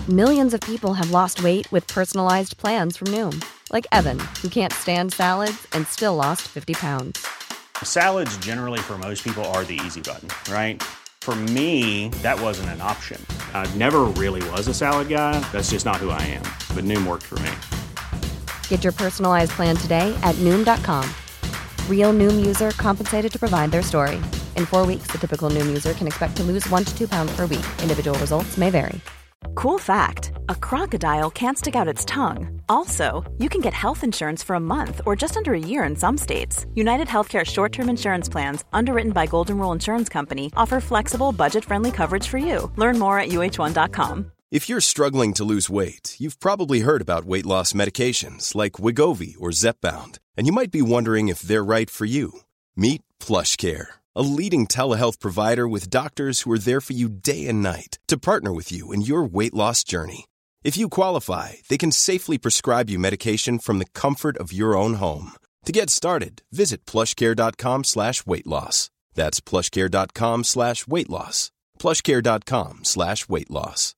Millions of people have lost weight with personalized plans from Noom. Like Evan, who can't stand salads and still lost 50 pounds. Salads generally for most people are the easy button, right? For me, that wasn't an option. I never really was a salad guy. That's just not who I am. But Noom worked for me. Get your personalized plan today at Noom.com. Real Noom user compensated to provide their story. In 4 weeks, the typical Noom user can expect to lose 1 to 2 pounds per week. Individual results may vary. Cool fact, a crocodile can't stick out its tongue. Also, you can get health insurance for a month or just under a year in some states. United Healthcare short-term insurance plans, underwritten by Golden Rule Insurance Company, offer flexible, budget-friendly coverage for you. Learn more at UH1.com. If you're struggling to lose weight, you've probably heard about weight loss medications like Wegovy or Zepbound, and you might be wondering if they're right for you. Meet PlushCare, a leading telehealth provider with doctors who are there for you day and night to partner with you in your weight loss journey. If you qualify, they can safely prescribe you medication from the comfort of your own home. To get started, visit plushcare.com/weightloss. That's plushcare.com/weightloss. plushcare.com/weightloss.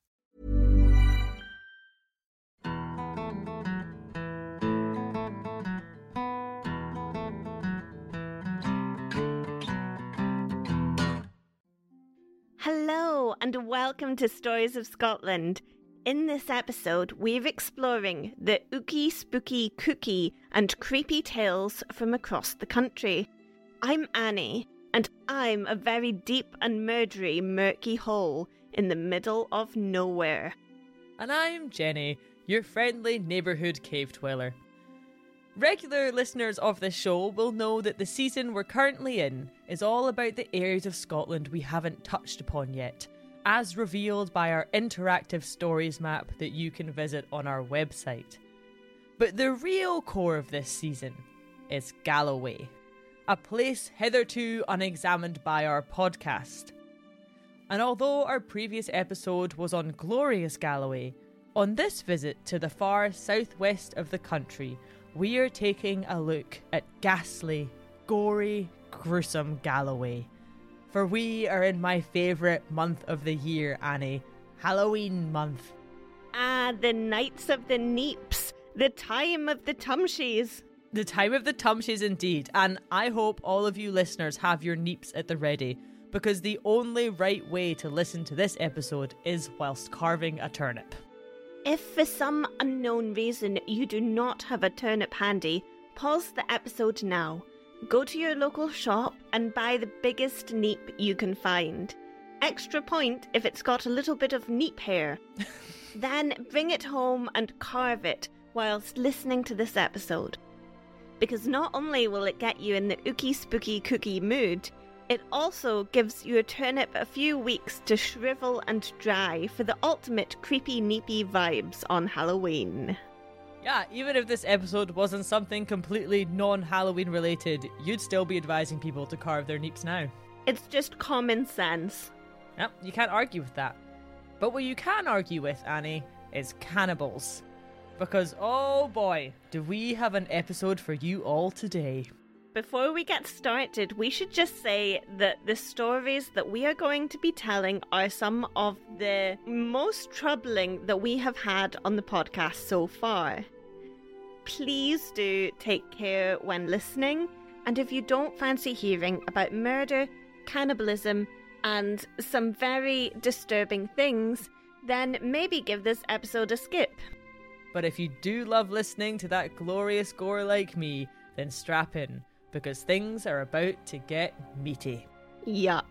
Hello and welcome to Stories of Scotland. In this episode, we're exploring the ooky, spooky, kooky and creepy tales from across the country. I'm Annie, and I'm a very deep and murdery murky hole in the middle of nowhere. And I'm Jenny, your friendly neighbourhood cave dweller. Regular listeners of this show will know that the season we're currently in is all about the areas of Scotland we haven't touched upon yet, as revealed by our interactive stories map that you can visit on our website. But the real core of this season is Galloway, a place hitherto unexamined by our podcast. And although our previous episode was on glorious Galloway, on this visit to the far southwest of the country, we are taking a look at ghastly, gory, gruesome Galloway. For we are in my favourite month of the year, Annie. Halloween month. Ah, the nights of the Neeps, the time of the Tumshies. The time of the Tumshies indeed, and I hope all of you listeners have your Neeps at the ready, because the only right way to listen to this episode is whilst carving a turnip. If for some unknown reason you do not have a turnip handy, pause the episode now. Go to your local shop and buy the biggest neep you can find. Extra point if it's got a little bit of neep hair. Then bring it home and carve it whilst listening to this episode. Because not only will it get you in the ooky spooky cookie mood, it also gives your turnip a few weeks to shrivel and dry for the ultimate creepy neepy vibes on Halloween. Yeah, even if this episode wasn't something completely non-Halloween related, you'd still be advising people to carve their neeps now. It's just common sense. Yep, you can't argue with that. But what you can argue with, Annie, is cannibals. Because, oh boy, do we have an episode for you all today. Before we get started, we should just say that the stories that we are going to be telling are some of the most troubling that we have had on the podcast so far. Please do take care when listening, and if you don't fancy hearing about murder, cannibalism, and some very disturbing things, then maybe give this episode a skip. But if you do love listening to that glorious gore like me, then strap in, because things are about to get meaty. Yuck.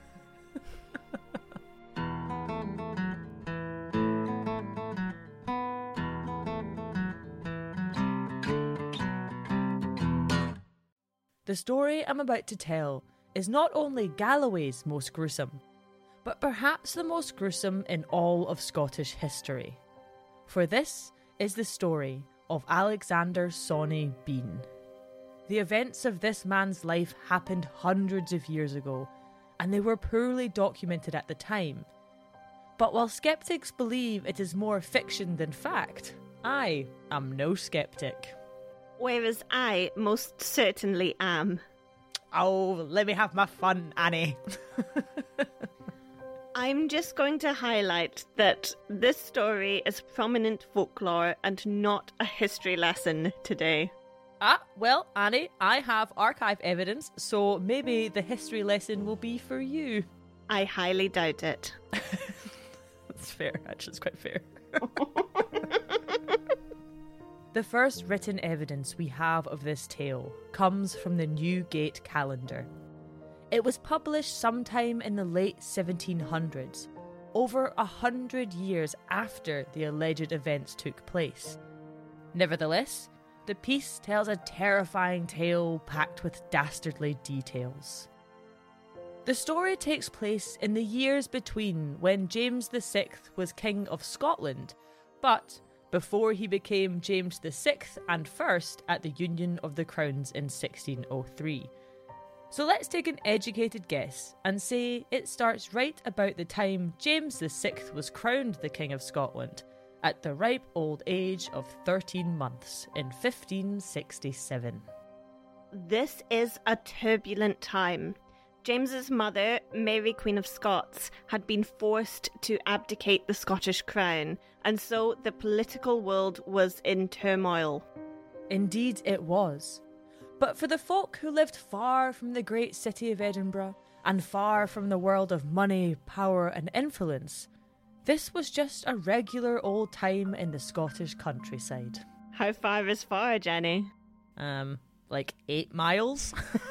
The story I'm about to tell is not only Galloway's most gruesome, but perhaps the most gruesome in all of Scottish history. For this is the story of Alexander Sawney Bean. The events of this man's life happened hundreds of years ago, and they were poorly documented at the time. But while skeptics believe it is more fiction than fact, I am no skeptic. Whereas I most certainly am. Oh, let me have my fun, Annie. I'm just going to highlight that this story is prominent folklore and not a history lesson today. Well, Annie, I have archive evidence, so maybe the history lesson will be for you. I highly doubt it. That's fair, actually, it's quite fair. The first written evidence we have of this tale comes from the Newgate Calendar. It was published sometime in the late 1700s, over 100 years after the alleged events took place. Nevertheless, the piece tells a terrifying tale packed with dastardly details. The story takes place in the years between when James VI was King of Scotland, but before he became James VI and first at the Union of the Crowns in 1603. So let's take an educated guess and say it starts right about the time James VI was crowned the King of Scotland, at the ripe old age of 13 months in 1567. This is a turbulent time. James's mother, Mary Queen of Scots, had been forced to abdicate the Scottish crown, and so the political world was in turmoil. Indeed it was. But for the folk who lived far from the great city of Edinburgh, and far from the world of money, power and influence, this was just a regular old time in the Scottish countryside. How far is far, Jenny? Like 8 miles?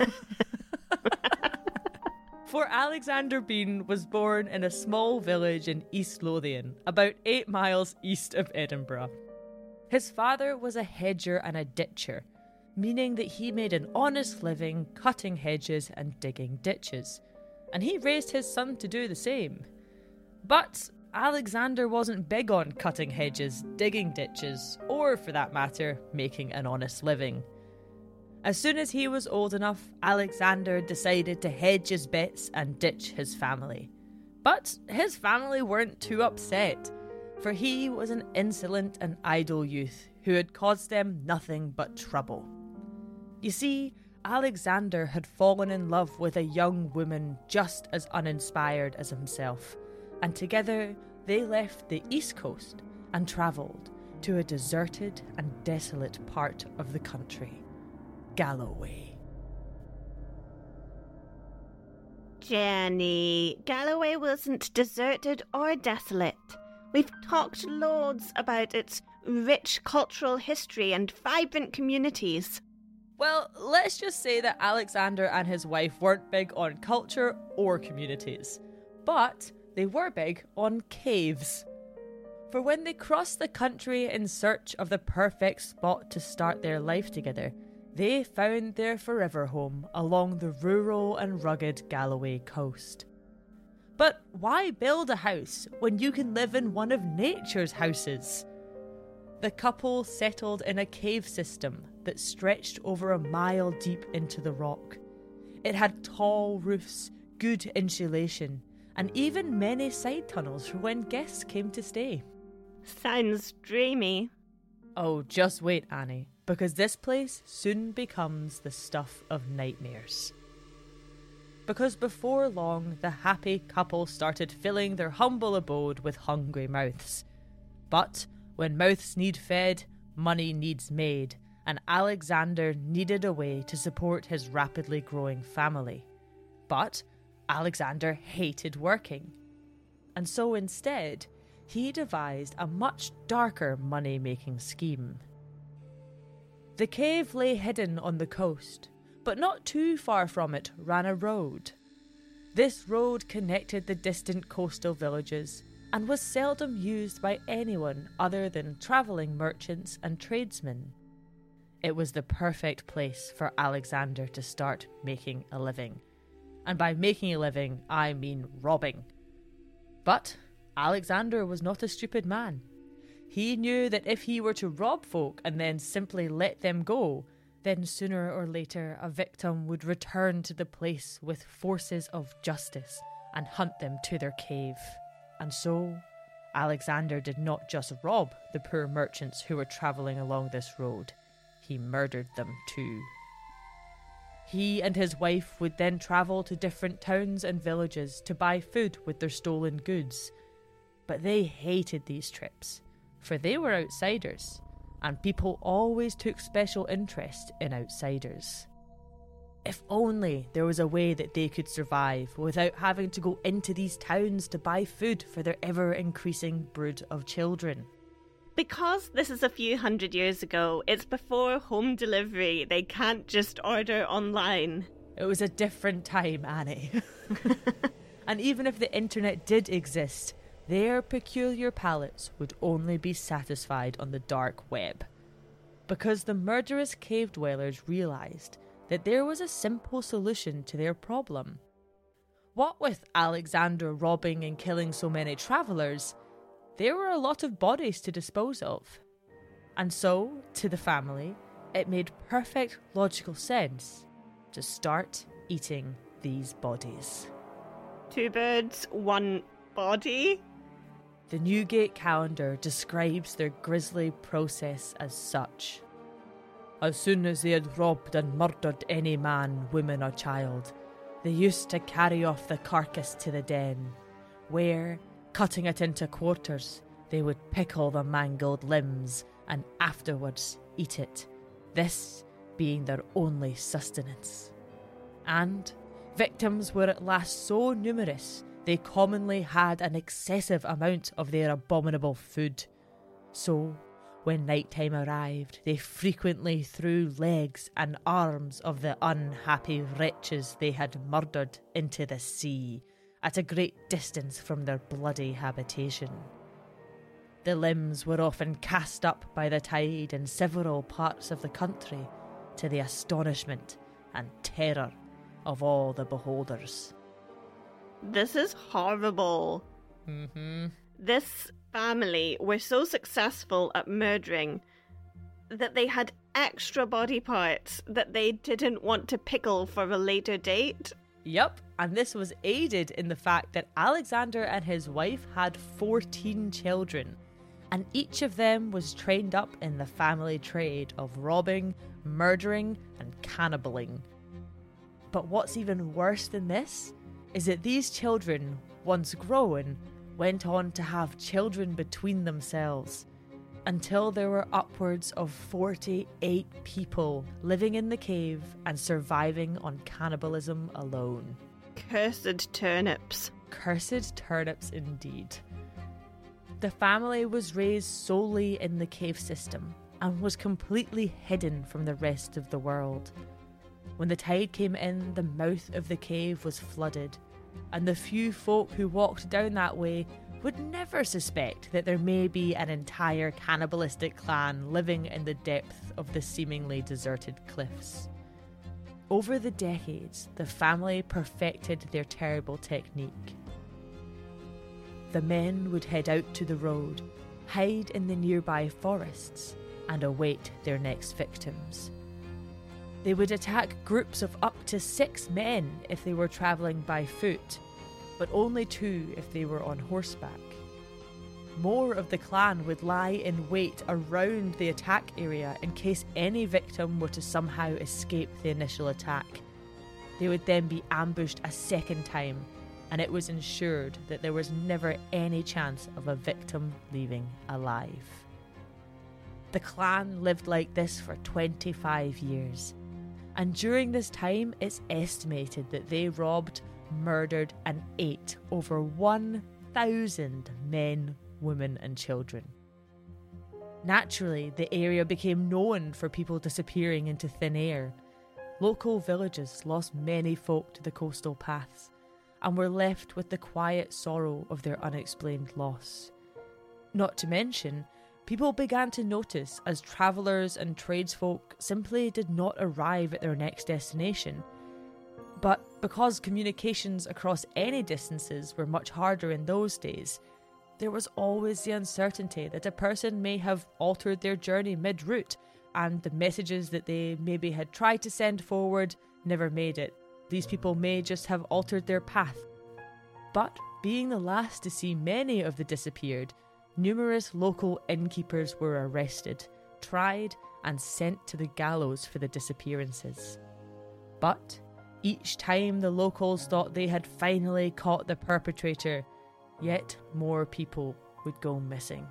For Alexander Bean was born in a small village in East Lothian, about 8 miles east of Edinburgh. His father was a hedger and a ditcher, meaning that he made an honest living cutting hedges and digging ditches, and he raised his son to do the same. But Alexander wasn't big on cutting hedges, digging ditches, or for that matter, making an honest living. As soon as he was old enough, Alexander decided to hedge his bets and ditch his family. But his family weren't too upset, for he was an insolent and idle youth who had caused them nothing but trouble. You see, Alexander had fallen in love with a young woman just as uninspired as himself, and together they left the East Coast and travelled to a deserted and desolate part of the country. Galloway. Jenny, Galloway wasn't deserted or desolate. We've talked loads about its rich cultural history and vibrant communities. Well, let's just say that Alexander and his wife weren't big on culture or communities, but they were big on caves. For when they crossed the country in search of the perfect spot to start their life together, they found their forever home along the rural and rugged Galloway coast. But why build a house when you can live in one of nature's houses? The couple settled in a cave system that stretched over a mile deep into the rock. It had tall roofs, good insulation, and even many side tunnels for when guests came to stay. Sounds dreamy. Oh, just wait, Annie, because this place soon becomes the stuff of nightmares. Because before long, the happy couple started filling their humble abode with hungry mouths. But when mouths need fed, money needs made, and Alexander needed a way to support his rapidly growing family. But Alexander hated working. And so instead, he devised a much darker money-making scheme. The cave lay hidden on the coast, but not too far from it ran a road. This road connected the distant coastal villages and was seldom used by anyone other than travelling merchants and tradesmen. It was the perfect place for Alexander to start making a living. And by making a living, I mean robbing. But Alexander was not a stupid man. He knew that if he were to rob folk and then simply let them go, then sooner or later a victim would return to the place with forces of justice and hunt them to their cave. And so, Alexander did not just rob the poor merchants who were travelling along this road, he murdered them too. He and his wife would then travel to different towns and villages to buy food with their stolen goods. But they hated these trips, for they were outsiders, and people always took special interest in outsiders. If only there was a way that they could survive without having to go into these towns to buy food for their ever-increasing brood of children. Because this is a few hundred years ago, it's before home delivery. They can't just order online. It was a different time, Annie. And even if the internet did exist, their peculiar palates would only be satisfied on the dark web. Because the murderous cave dwellers realised that there was a simple solution to their problem. What with Alexander robbing and killing so many travellers, there were a lot of bodies to dispose of. And so, to the family, it made perfect logical sense to start eating these bodies. 2 birds, 1 body? The Newgate calendar describes their grisly process as such. As soon as they had robbed and murdered any man, woman or child, they used to carry off the carcass to the den, where, cutting it into quarters, they would pickle the mangled limbs and afterwards eat it, this being their only sustenance. And victims were at last so numerous they commonly had an excessive amount of their abominable food. So, when night-time arrived, they frequently threw legs and arms of the unhappy wretches they had murdered into the sea, at a great distance from their bloody habitation. The limbs were often cast up by the tide in several parts of the country, to the astonishment and terror of all the beholders. This is horrible. This family were so successful at murdering that they had extra body parts that they didn't want to pickle for a later date. Yep, and this was aided in the fact that Alexander and his wife had 14 children, and each of them was trained up in the family trade of robbing, murdering, and cannibaling. But what's even worse than this is that these children, once grown, went on to have children between themselves, until there were upwards of 48 people living in the cave and surviving on cannibalism alone. Cursed turnips. Cursed turnips indeed. The family was raised solely in the cave system and was completely hidden from the rest of the world. When the tide came in, the mouth of the cave was flooded, and the few folk who walked down that way would never suspect that there may be an entire cannibalistic clan living in the depth of the seemingly deserted cliffs. Over the decades, the family perfected their terrible technique. The men would head out to the road, hide in the nearby forests, and await their next victims. They would attack groups of up to 6 men if they were travelling by foot, but only 2 if they were on horseback. More of the clan would lie in wait around the attack area in case any victim were to somehow escape the initial attack. They would then be ambushed a second time, and it was ensured that there was never any chance of a victim leaving alive. The clan lived like this for 25 years. And during this time, it's estimated that they robbed, murdered, and ate over 1,000 men, women, and children. Naturally, the area became known for people disappearing into thin air. Local villages lost many folk to the coastal paths and were left with the quiet sorrow of their unexplained loss. Not to mention, people began to notice as travellers and tradesfolk simply did not arrive at their next destination. But because communications across any distances were much harder in those days, there was always the uncertainty that a person may have altered their journey mid-route, and the messages that they maybe had tried to send forward never made it. These people may just have altered their path. But being the last to see many of the disappeared, numerous local innkeepers were arrested, tried, and sent to the gallows for the disappearances. But each time the locals thought they had finally caught the perpetrator, yet more people would go missing.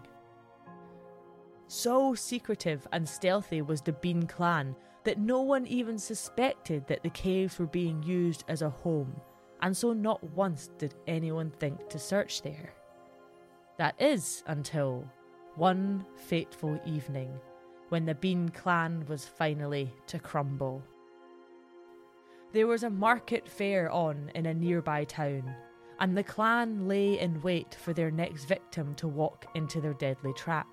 So secretive and stealthy was the Bean clan that no one even suspected that the caves were being used as a home, and so not once did anyone think to search there. That is until one fateful evening when the Bean clan was finally to crumble. There was a market fair on in a nearby town, and the clan lay in wait for their next victim to walk into their deadly trap.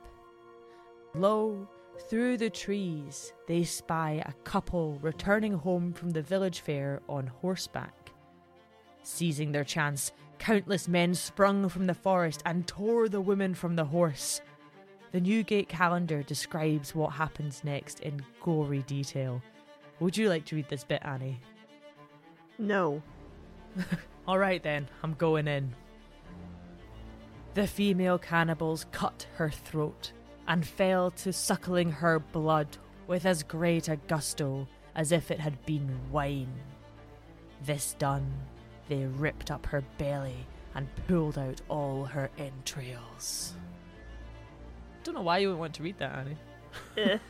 Lo, through the trees they spy a couple returning home from the village fair on horseback. Seizing their chance, countless men sprung from the forest and tore the women from the horse. The Newgate calendar describes what happens next in gory detail. Would you like to read this bit, Annie? No. Alright then, I'm going in. The female cannibals cut her throat and fell to suckling her blood with as great a gusto as if it had been wine. This done, they ripped up her belly and pulled out all her entrails. Don't know why you would want to read that, Annie.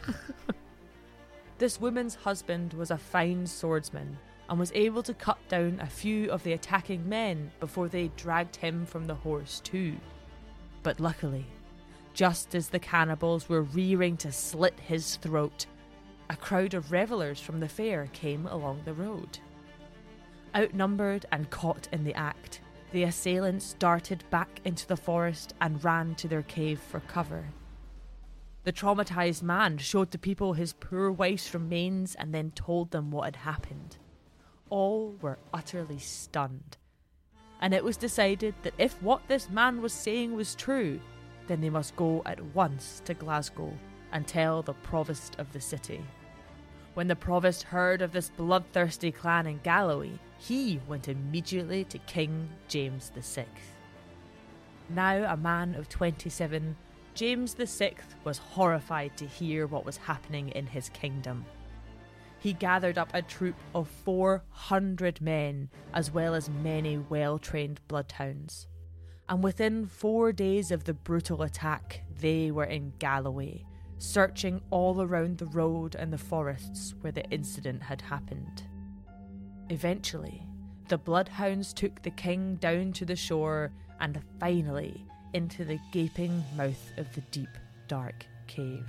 This woman's husband was a fine swordsman and was able to cut down a few of the attacking men before they dragged him from the horse too. But luckily, just as the cannibals were rearing to slit his throat, a crowd of revellers from the fair came along the road. Outnumbered and caught in the act, the assailants darted back into the forest and ran to their cave for cover. The traumatised man showed the people his poor wife's remains and then told them what had happened. All were utterly stunned, and it was decided that if what this man was saying was true, then they must go at once to Glasgow and tell the provost of the city. When the provost heard of this bloodthirsty clan in Galloway, he went immediately to King James VI. Now a man of 27, James VI was horrified to hear what was happening in his kingdom. He gathered up a troop of 400 men, as well as many well-trained bloodhounds. And within 4 days of the brutal attack, they were in Galloway, searching all around the road and the forests where the incident had happened. Eventually, the bloodhounds took the king down to the shore and finally into the gaping mouth of the deep, dark cave.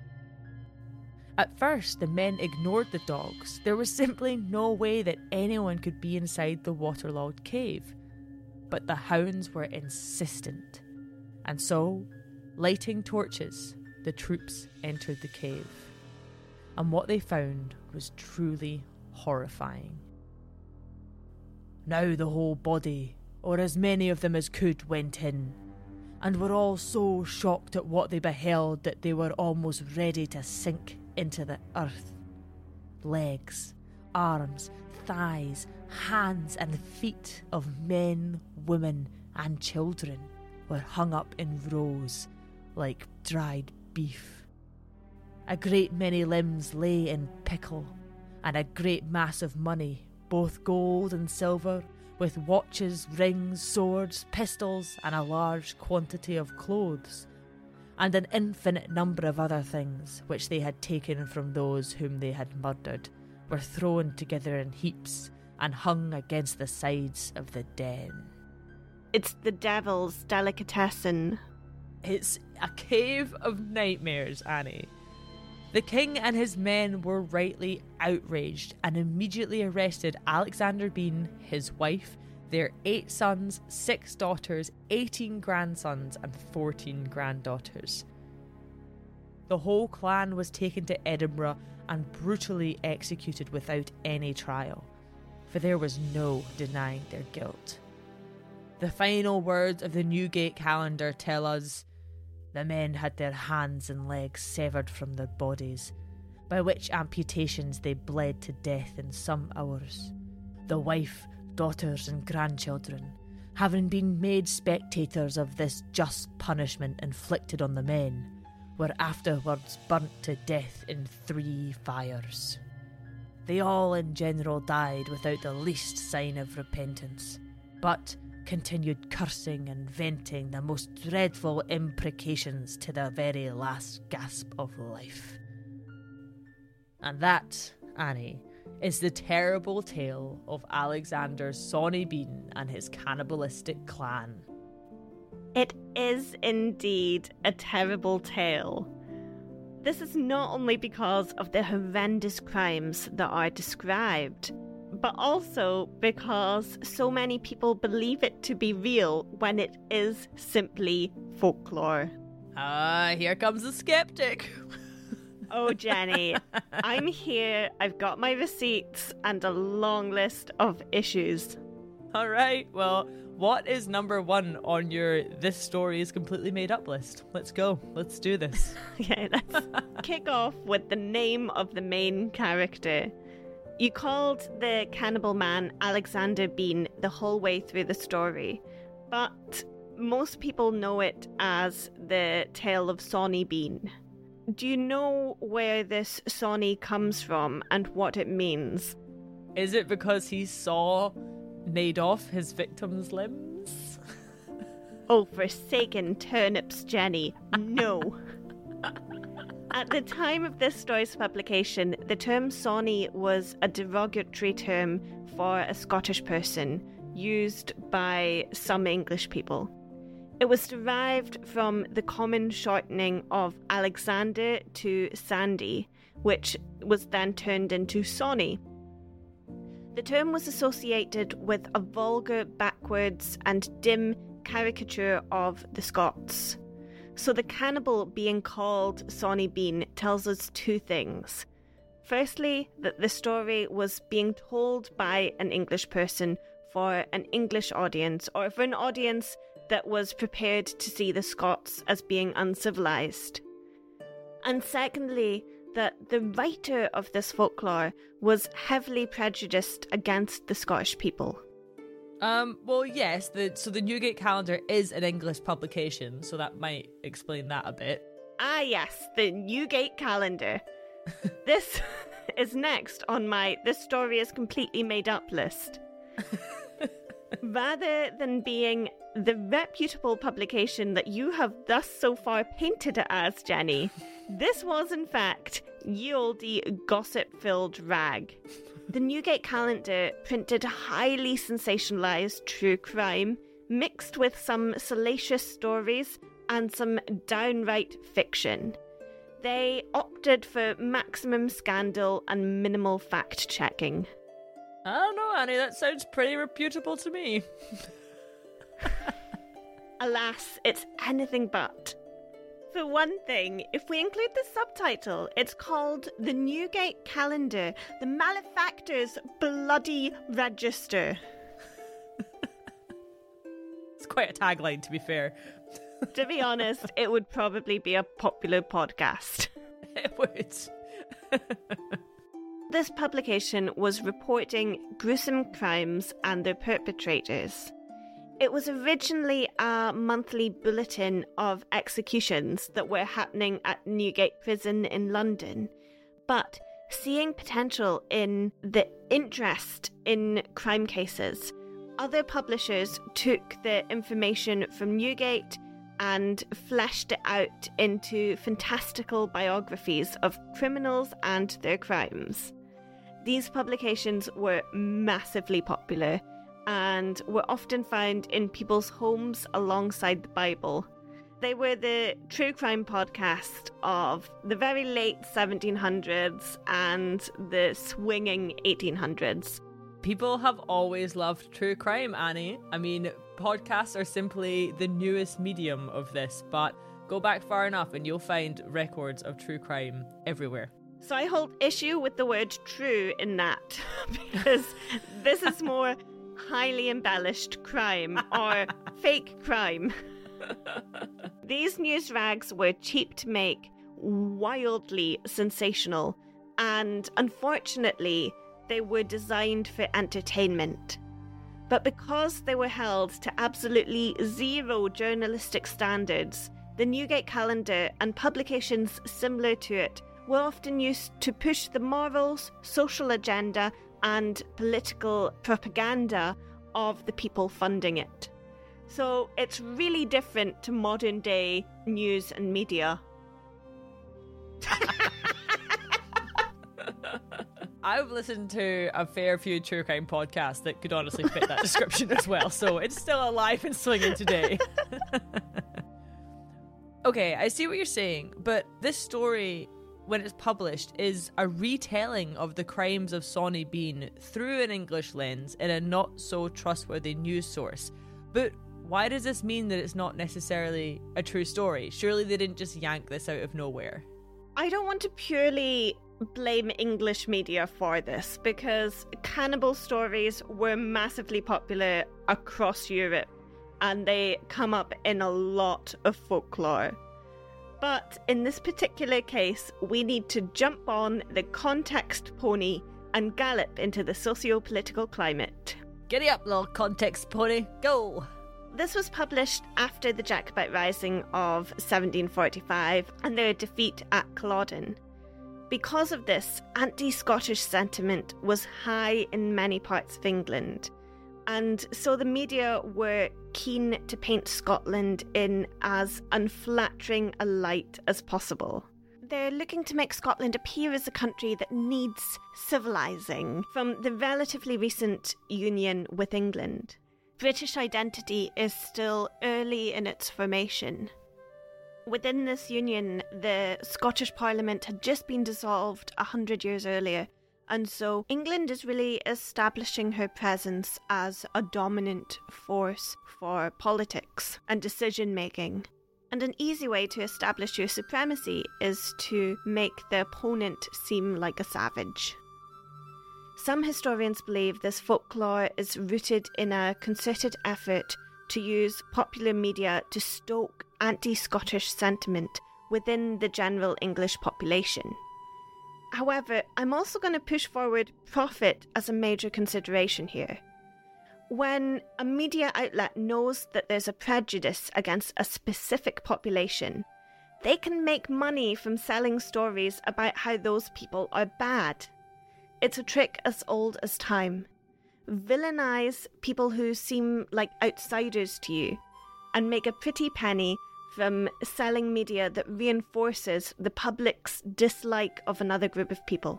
At first, the men ignored the dogs. There was simply no way that anyone could be inside the waterlogged cave. But the hounds were insistent, and so, lighting torches, the troops entered the cave. And what they found was truly horrifying. Now the whole body, or as many of them as could, went in, and were all so shocked at what they beheld that they were almost ready to sink into the earth. Legs, arms, thighs, hands and feet of men, women and children were hung up in rows like dried beef. A great many limbs lay in pickle, and a great mass of money, both gold and silver, with watches, rings, swords, pistols and a large quantity of clothes, and an infinite number of other things which they had taken from those whom they had murdered, were thrown together in heaps and hung against the sides of the den. It's the devil's delicatessen. It's a cave of nightmares, Annie. The king and his men were rightly outraged and immediately arrested Alexander Bean, his wife, their 8 sons, 6 daughters, 18 grandsons and 14 granddaughters. The whole clan was taken to Edinburgh and brutally executed without any trial, for there was no denying their guilt. The final words of the Newgate calendar tell us, the men had their hands and legs severed from their bodies, by which amputations they bled to death in some hours. The wife, daughters and grandchildren, having been made spectators of this just punishment inflicted on the men, were afterwards burnt to death in 3 fires. they all in general died without the least sign of repentance, but continued cursing and venting the most dreadful imprecations to the very last gasp of life. And that, Annie, is the terrible tale of Alexander Sonny Bean and his cannibalistic clan. It is indeed a terrible tale. This is not only because of the horrendous crimes that are described, but also because so many people believe it to be real when it is simply folklore. Here comes the skeptic. Oh, Jenny, I'm here. I've got my receipts and a long list of issues. All right, well, what is number 1 on your "this story is completely made up" list? Let's go. Let's do this. Okay, let's kick off with the name of the main character. You called the cannibal man Alexander Bean the whole way through the story, but most people know it as the tale of Sonny Bean. Do you know where this Sonny comes from and what it means? Is it because he saw gnawed off his victim's limbs? Oh, forsaken turnips, Jenny. No. At the time of this story's publication, the term Sonny was a derogatory term for a Scottish person used by some English people. It was derived from the common shortening of Alexander to Sandy, which was then turned into Sonny. The term was associated with a vulgar, backwards, and dim caricature of the Scots. So the cannibal being called Sonny Bean tells us 2 things. Firstly, that the story was being told by an English person for an English audience, or for an audience that was prepared to see the Scots as being uncivilized. And secondly, that the writer of this folklore was heavily prejudiced against the Scottish people. Well, yes, so the Newgate Calendar is an English publication, so that might explain that a bit. Ah yes, the Newgate Calendar. This is next on my "this story is completely made up" list. Rather than being the reputable publication that you have thus so far painted it as, Jenny, this was in fact ye olde gossip-filled rag. The Newgate Calendar printed highly sensationalised true crime, mixed with some salacious stories and some downright fiction. They opted for maximum scandal and minimal fact-checking. I don't know, Annie, that sounds pretty reputable to me. Alas, it's anything but. For one thing, if we include the subtitle, it's called The Newgate Calendar, the Malefactor's Bloody Register. It's quite a tagline, to be fair. To be honest, it would probably be a popular podcast. It would. This publication was reporting gruesome crimes and their perpetrators. It was originally a monthly bulletin of executions that were happening at Newgate Prison in London, but seeing potential in the interest in crime cases, other publishers took the information from Newgate and fleshed it out into fantastical biographies of criminals and their crimes. These publications were massively popular and were often found in people's homes alongside the Bible. They were the true crime podcast of the very late 1700s and the swinging 1800s. People have always loved true crime, Annie. I mean, podcasts are simply the newest medium of this, but go back far enough and you'll find records of true crime everywhere. So I hold issue with the word true in that, because this is more highly embellished crime or fake crime. These news rags were cheap to make, wildly sensational, and unfortunately, they were designed for entertainment. But because they were held to absolutely zero journalistic standards, the Newgate Calendar and publications similar to it were often used to push the morals, social agenda, and political propaganda of the people funding it. So it's really different to modern day news and media. I've listened to a fair few true crime podcasts that could honestly fit that description as well, so it's still alive and swinging today. Okay, I see what you're saying, but this story, when it's published, is a retelling of the crimes of Sawney Bean through an English lens in a not-so-trustworthy news source. But why does this mean that it's not necessarily a true story? Surely they didn't just yank this out of nowhere. I don't want to purely blame English media for this, because cannibal stories were massively popular across Europe, and they come up in a lot of folklore. But in this particular case, we need to jump on the context pony and gallop into the socio-political climate. Giddy up, little context pony, go! This was published after the Jacobite Rising of 1745 and their defeat at Culloden. Because of this, anti-Scottish sentiment was high in many parts of England, and so the media were keen to paint Scotland in as unflattering a light as possible. They're looking to make Scotland appear as a country that needs civilising from the relatively recent union with England. British identity is still early in its formation. Within this union, the Scottish Parliament had just been dissolved 100 years earlier, and so England is really establishing her presence as a dominant force for politics and decision-making. And an easy way to establish your supremacy is to make the opponent seem like a savage. Some historians believe this folklore is rooted in a concerted effort to use popular media to stoke anti-Scottish sentiment within the general English population. However, I'm also going to push forward profit as a major consideration here. When a media outlet knows that there's a prejudice against a specific population, they can make money from selling stories about how those people are bad. It's a trick as old as time. Villainize people who seem like outsiders to you and make a pretty penny from selling media that reinforces the public's dislike of another group of people.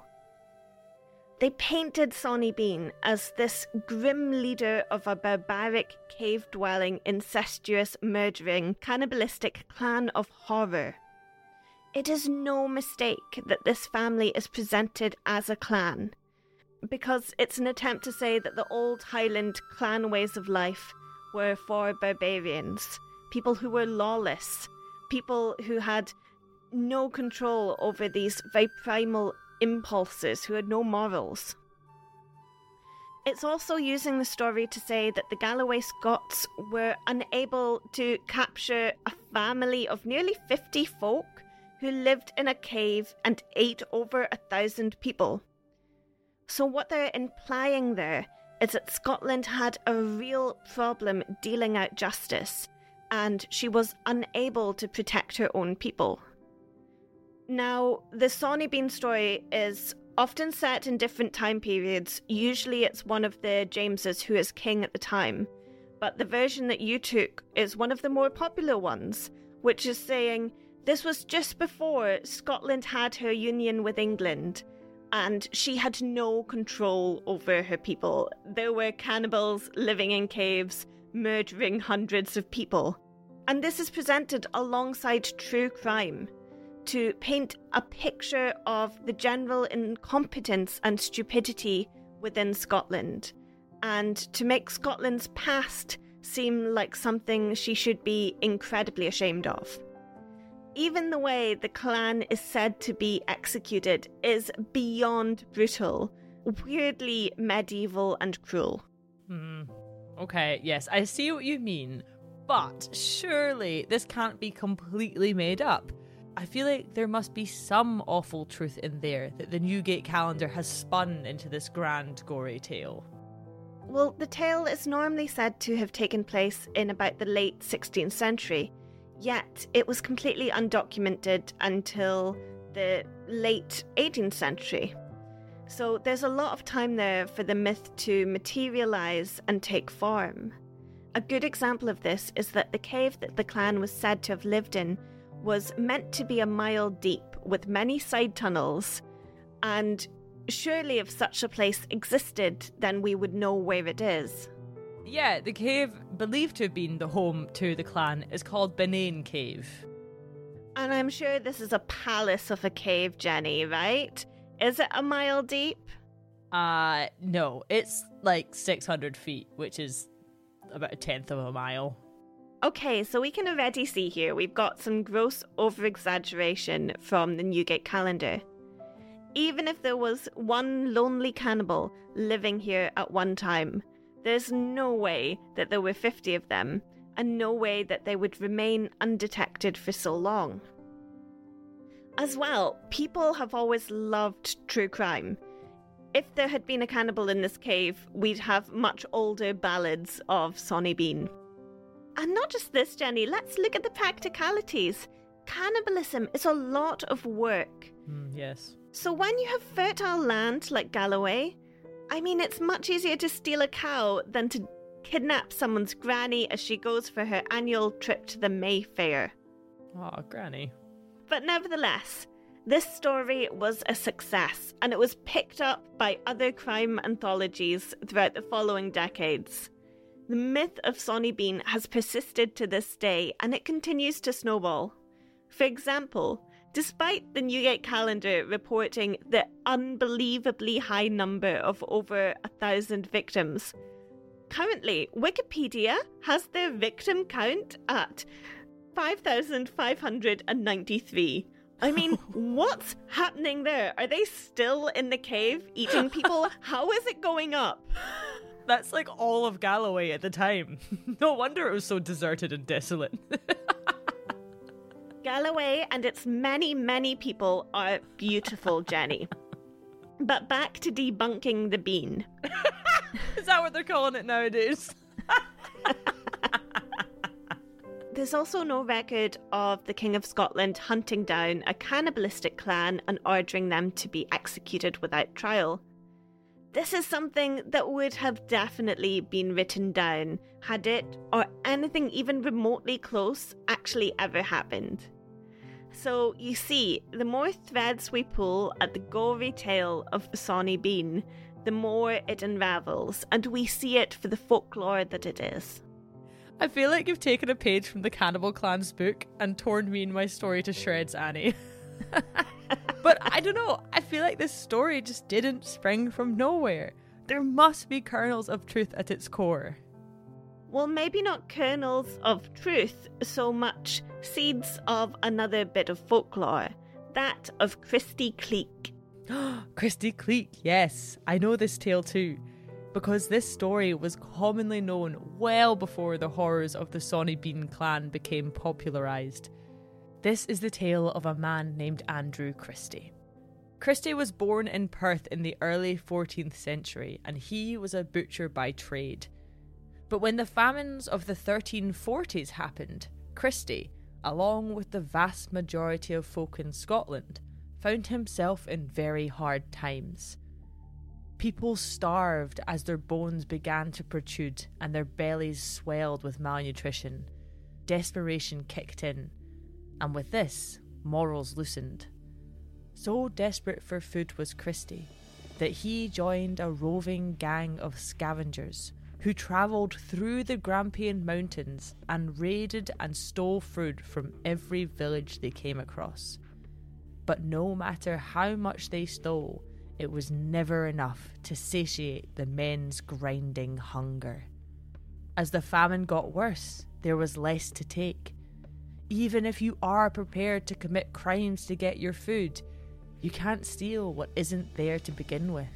They painted Sawney Bean as this grim leader of a barbaric, cave-dwelling, incestuous, murdering, cannibalistic clan of horror. It is no mistake that this family is presented as a clan, because it's an attempt to say that the old Highland clan ways of life were for barbarians, people who were lawless, people who had no control over these very primal impulses, who had no morals. It's also using the story to say that the Galloway Scots were unable to capture a family of nearly 50 folk who lived in a cave and ate over 1,000 people. So what they're implying there is that Scotland had a real problem dealing out justice, and she was unable to protect her own people. Now, the Sawney Bean story is often set in different time periods. Usually it's one of the Jameses who is king at the time, but the version that you took is one of the more popular ones, which is saying this was just before Scotland had her union with England, and she had no control over her people. There were cannibals living in caves, murdering hundreds of people. And this is presented alongside true crime to paint a picture of the general incompetence and stupidity within Scotland, and to make Scotland's past seem like something she should be incredibly ashamed of. Even the way the clan is said to be executed is beyond brutal, weirdly medieval and cruel. Okay, yes, I see what you mean, but surely this can't be completely made up. I feel like there must be some awful truth in there that the Newgate calendar has spun into this grand, gory tale. Well, the tale is normally said to have taken place in about the late 16th century, Yet it was completely undocumented until the late 18th century. So there's a lot of time there for the myth to materialise and take form. A good example of this is that the cave that the clan was said to have lived in was meant to be a mile deep with many side tunnels, and surely if such a place existed, then we would know where it is. Yeah, the cave, believed to have been the home to the clan, is called Benane Cave. And I'm sure this is a palace of a cave, Jenny, right? Is it a mile deep? No, it's like 600 feet, which is about a tenth of a mile. Okay, so we can already see here we've got some gross over-exaggeration from the Newgate calendar. Even if there was one lonely cannibal living here at one time, there's no way that there were 50 of them, and no way that they would remain undetected for so long. As well, people have always loved true crime. If there had been a cannibal in this cave, we'd have much older ballads of Sonny Bean. And not just this, Jenny, let's look at the practicalities. Cannibalism is a lot of work. Yes. So when you have fertile land like Galloway, I mean, it's much easier to steal a cow than to kidnap someone's granny as she goes for her annual trip to the Mayfair. Oh, granny. But nevertheless, this story was a success, and it was picked up by other crime anthologies throughout the following decades. The myth of Sonny Bean has persisted to this day, and it continues to snowball. For example, despite the Newgate calendar reporting the unbelievably high number of over 1,000 victims, currently Wikipedia has their victim count at 5,593. I mean, what's happening there? Are they still in the cave eating people? How is it going up? That's like all of Galloway at the time. No wonder it was so deserted and desolate. Galloway and its many, many people are beautiful, Jenny. But back to debunking the bean. Is that what they're calling it nowadays? There's also no record of the King of Scotland hunting down a cannibalistic clan and ordering them to be executed without trial. This is something that would have definitely been written down had it, or anything even remotely close, actually ever happened. So you see, the more threads we pull at the gory tale of Sonny Bean, the more it unravels, and we see it for the folklore that it is. I feel like you've taken a page from the Cannibal Clan's book and torn me and my story to shreds, Annie. But I don't know, I feel like this story just didn't spring from nowhere. There must be kernels of truth at its core. Well, maybe not kernels of truth, so much seeds of another bit of folklore, that of Christy Cleek. Christy Cleek, yes, I know this tale too, because this story was commonly known well before the horrors of the Sonny Bean clan became popularised. This is the tale of a man named Andrew Christie. Christie was born in Perth in the early 14th century, and he was a butcher by trade. But when the famines of the 1340s happened, Christie, along with the vast majority of folk in Scotland, found himself in very hard times. People starved as their bones began to protrude and their bellies swelled with malnutrition. Desperation kicked in, and with this, morals loosened. So desperate for food was Christie that he joined a roving gang of scavengers who travelled through the Grampian Mountains and raided and stole food from every village they came across. But no matter how much they stole, it was never enough to satiate the men's grinding hunger. As the famine got worse, there was less to take. Even if you are prepared to commit crimes to get your food, you can't steal what isn't there to begin with.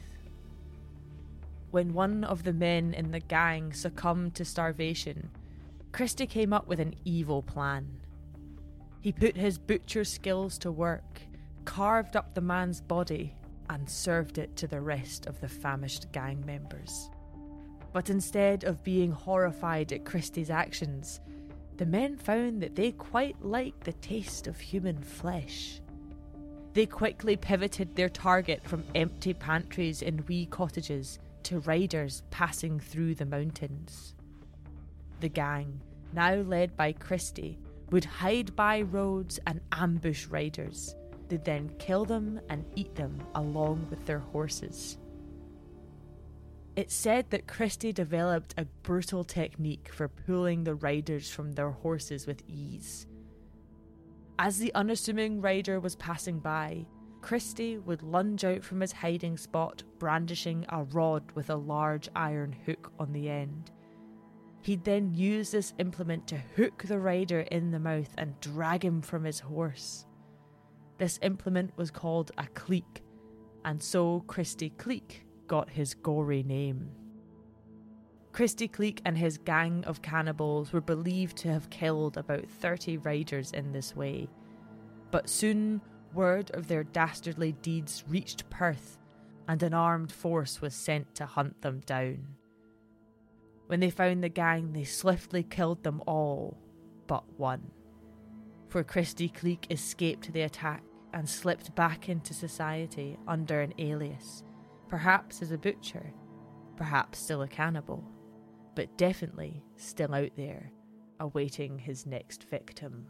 When one of the men in the gang succumbed to starvation, Christie came up with an evil plan. He put his butcher skills to work, carved up the man's body, and served it to the rest of the famished gang members. But instead of being horrified at Christie's actions, the men found that they quite liked the taste of human flesh. They quickly pivoted their target from empty pantries in wee cottages to riders passing through the mountains. The gang, now led by Christie, would hide by roads and ambush riders. They'd then kill them and eat them along with their horses. It's said that Christie developed a brutal technique for pulling the riders from their horses with ease. As the unassuming rider was passing by, Christie would lunge out from his hiding spot, brandishing a rod with a large iron hook on the end. He'd then use this implement to hook the rider in the mouth and drag him from his horse. This implement was called a cleek, and so Christie Cleek got his gory name. Christie Cleek and his gang of cannibals were believed to have killed about 30 riders in this way, but soon word of their dastardly deeds reached Perth, and an armed force was sent to hunt them down. When they found the gang, they swiftly killed them all but one. For Christie Cleek escaped the attack and slipped back into society under an alias, perhaps as a butcher, perhaps still a cannibal, but definitely still out there, awaiting his next victim.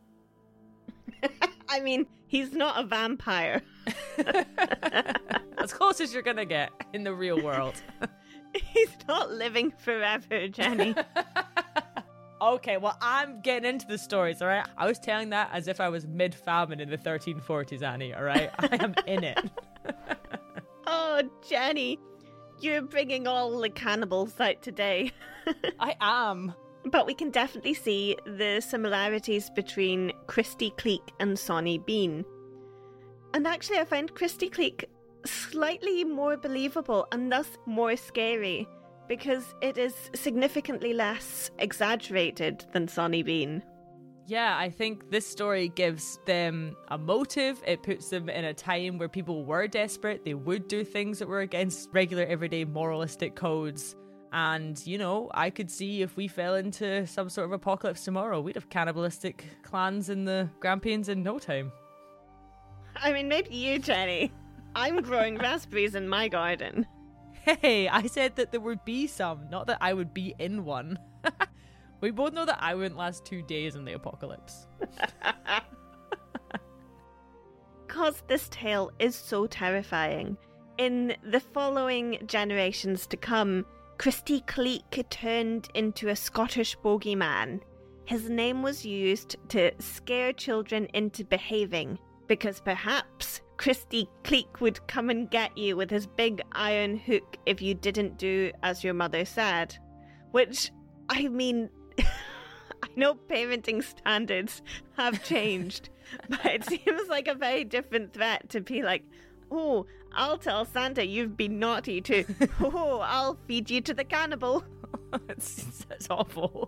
I mean, he's not a vampire. As close as you're gonna get in the real world. He's not living forever, Jenny. Okay, well, I'm getting into the stories, all right? I was telling that as if I was mid-famine in the 1340s, Annie, all right? I am in it. Oh, Jenny, you're bringing all the cannibals out today. I am. But we can definitely see the similarities between Christie Cleek and Sonny Bean. And actually, I find Christie Cleek slightly more believable and thus more scary, because it is significantly less exaggerated than Sonny Bean. Yeah, I think this story gives them a motive. It puts them in a time where people were desperate. They would do things that were against regular, everyday moralistic codes. And, you know, I could see if we fell into some sort of apocalypse tomorrow, we'd have cannibalistic clans in the Grampians in no time. I mean, maybe you, Jenny. I'm growing raspberries in my garden. Hey, I said that there would be some, not that I would be in one. We both know that I wouldn't last 2 days in the apocalypse. Because this tale is so terrifying. In the following generations to come, Christie Cleek turned into a Scottish bogeyman. His name was used to scare children into behaving, because perhaps Christie Cleek would come and get you with his big iron hook if you didn't do as your mother said. Which, I mean, I know parenting standards have changed, but it seems like a very different threat to be like, oh, I'll tell Santa you've been naughty too. Oh, I'll feed you to the cannibal. That's awful.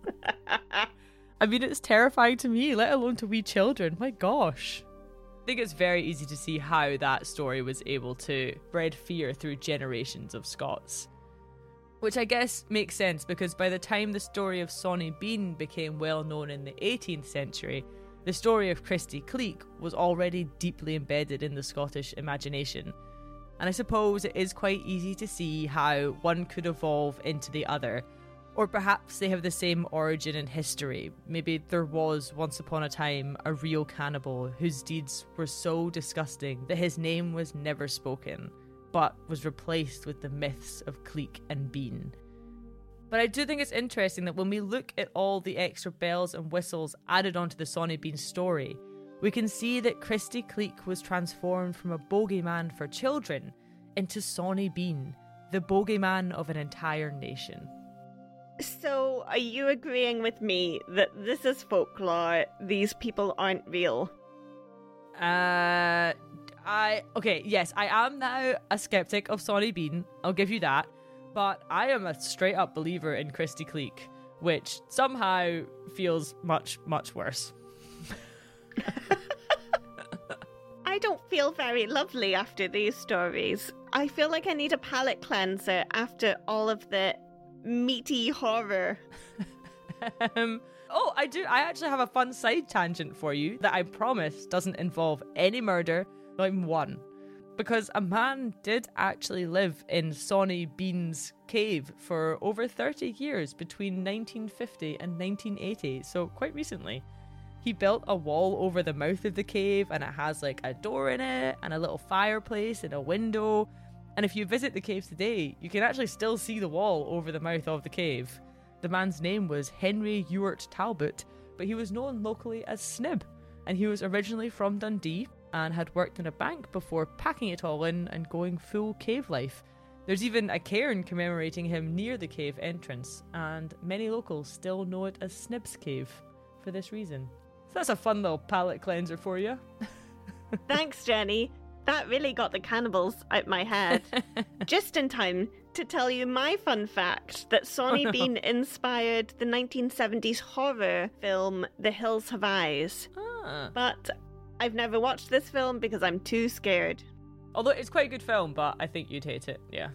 I mean, it's terrifying to me, let alone to wee children. My gosh. I think it's very easy to see how that story was able to spread fear through generations of Scots. Which I guess makes sense, because by the time the story of Sonny Bean became well known in the 18th century, the story of Christie Cleek was already deeply embedded in the Scottish imagination. And I suppose it is quite easy to see how one could evolve into the other. Or perhaps they have the same origin in history. Maybe there was, once upon a time, a real cannibal whose deeds were so disgusting that his name was never spoken, but was replaced with the myths of Cleek and Bean. But I do think it's interesting that when we look at all the extra bells and whistles added onto the Sonny Bean story, we can see that Christie Cleek was transformed from a bogeyman for children into Sonny Bean, the bogeyman of an entire nation. So, are you agreeing with me that this is folklore, these people aren't real? Okay, yes, I am now a skeptic of Sonny Bean, I'll give you that, but I am a straight up believer in Christie Cleek, which somehow feels much, much worse. I don't feel very lovely after these stories. I feel like I need a palate cleanser after all of the meaty horror. Oh, I do. I actually have a fun side tangent for you that I promise doesn't involve any murder, not even one. Because a man did actually live in Sonny Bean's cave for over 30 years between 1950 and 1980, so quite recently. He built a wall over the mouth of the cave, and it has like a door in it and a little fireplace and a window. And if you visit the cave today, you can actually still see the wall over the mouth of the cave. The man's name was Henry Ewart Talbot, but he was known locally as Snib, and he was originally from Dundee and had worked in a bank before packing it all in and going full cave life. There's even a cairn commemorating him near the cave entrance, and many locals still know it as Snib's Cave for this reason. So that's a fun little palate cleanser for you. Thanks, Jenny. That really got the cannibals out my head. Just in time to tell you my fun fact that Sonny Bean inspired the 1970s horror film The Hills Have Eyes. But I've never watched this film because I'm too scared. Although it's quite a good film, but I think you'd hate it, yeah.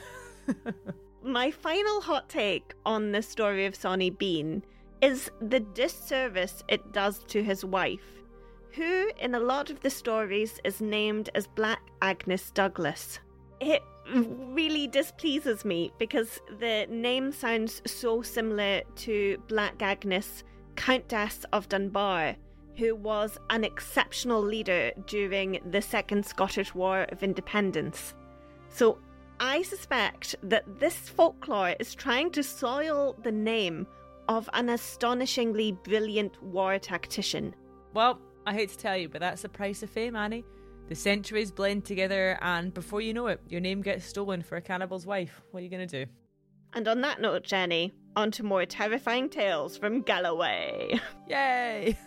My final hot take on the story of Sonny Bean is the disservice it does to his wife, who in a lot of the stories is named as Black Agnes Douglas. It really displeases me because the name sounds so similar to Black Agnes, Countess of Dunbar, who was an exceptional leader during the Second Scottish War of Independence. So I suspect that this folklore is trying to soil the name of an astonishingly brilliant war tactician. Well, I hate to tell you, but that's the price of fame, Annie. The centuries blend together, and before you know it, your name gets stolen for a cannibal's wife. What are you going to do? And on that note, Jenny, on to more terrifying tales from Galloway. Yay!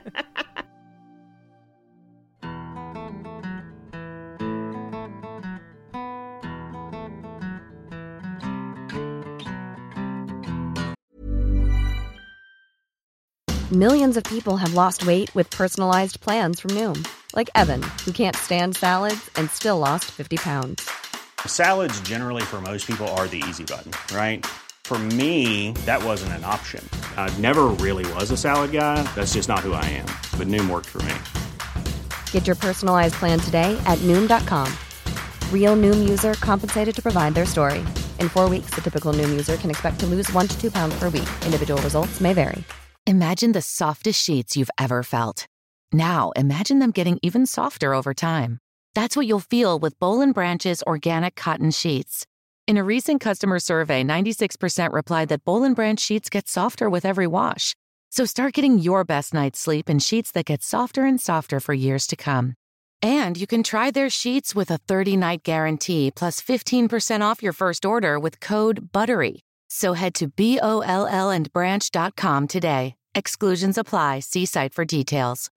Millions of people have lost weight with personalized plans from Noom. Like Evan, who can't stand salads and still lost 50 pounds. Salads generally for most people are the easy button, right? For me, that wasn't an option. I never really was a salad guy. That's just not who I am. But Noom worked for me. Get your personalized plan today at Noom.com. Real Noom user compensated to provide their story. In 4 weeks, the typical Noom user can expect to lose 1 to 2 pounds per week. Individual results may vary. Imagine the softest sheets you've ever felt. Now, imagine them getting even softer over time. That's what you'll feel with Boll & Branch's organic cotton sheets. In a recent customer survey, 96% replied that Boll & Branch sheets get softer with every wash. So start getting your best night's sleep in sheets that get softer and softer for years to come. And you can try their sheets with a 30-night guarantee plus 15% off your first order with code BUTTERY. So head to BOLLandbranch.com today. Exclusions apply. See site for details.